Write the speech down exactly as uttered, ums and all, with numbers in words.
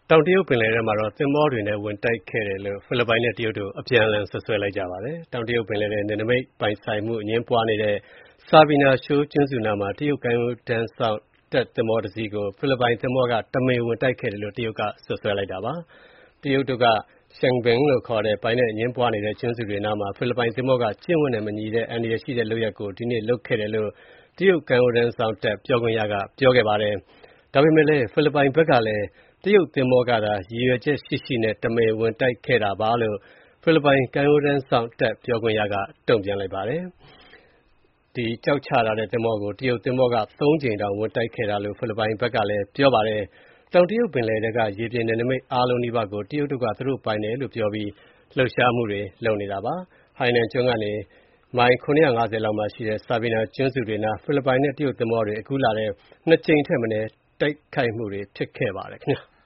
တောင်တရုတ်ပင်လယ်ထဲမှာတော့သင်္ဘောတွေနဲ့ဝင်တိုက်ခဲ့တယ်လို့ဖိလစ်ပိုင်နဲ့တရုတ်တို့အပြန်အလှန်စွပ်စွဲလိုက်ကြပါတယ်။တောင်တရုတ်ပင်လယ်ထဲနယ်နိမိတ်ပိုင်ဆိုင်မှုအငြင်းပွားနေတဲ့ Sabina Shoal ကျွန်းစုနားမှာတရုတ်ကမ်းရိုးတန်းစောင့်တပ်သင်္ဘောတစ်စီးကိုဖိလစ်ပိုင်သင်္ဘောကတမင်ဝင်တိုက်ခဲ့တယ်လို့တရုတ်ကစွပ်စွဲလိုက်တာပါ။တရုတ်တို့က Xiangbin လို့ခေါ်တဲ့ပိုင်နက်အငြင်းပွားနေတဲ့ကျွန်းစုတွေနားမှာဖိလစ်ပိုင်သင်္ဘောကကျင့်ဝတ်နဲ့မညီတဲ့အန္တရာယ်ရှိတဲ့လုပ်ရပ်ကိုဒီနေ့လုပ်ခဲ့တယ်လို့တရုတ်ကမ်းရိုးတန်းစောင့်တပ်ပြောခွင့်ရကပြောခဲ့ပါတယ်။ဒါပေမဲ့လည်းဖိလစ်ပိုင်ဘက်ကလည်းတရုတ်သင်္ဘောကသာရည်ရွယ်ချက်ရှိရှိနဲ့တမင်ဝင်တိုက်ခဲ့တာပါလို့ဖိလစ်ပိုင်ကမ်းရိုးတန်းစောင့်တပ်ပြောခွင့်ရကတုံ့ပြန်လိုက်ပါတယ်။ဒီကျောက်ချထားတဲ့သင်္ဘောကိုတရုတ်သင်္ဘောကသုံးကြိမ်တောင်ဝင်တိုက်ခဲ့တာလို့ဖိလစ်ပိုင်ဘက်ကလည်းပြောပါတယ်။တောင်တရုတ်ပင်လယ်ထဲကရေပြင်နယ်နိမိတ်အားလုံးနီးပါးကိုတရုတ်တို့ကသူတို့ပိုင်တယ်လို့ပြောပြီးလှုပ်ရှားမှုတွေလုပ်နေတာပါ။ ဟိုင်နန်ကျွန်းကနေမိုင်ခုနစ်ရာငါးဆယ်လောက်မှာရှိတဲ့ Sabina ကျွန်းစုတွေနားဖိလစ်ပိုင်နဲ့တရုတ်သင်္ဘောတွေအခုလထဲနှစ်ကြိမ်ထက်မနည်းတိုက်ခိုက်မှုတွေဖြစ်ခဲ့ပါတယ်ခင်ဗျာ။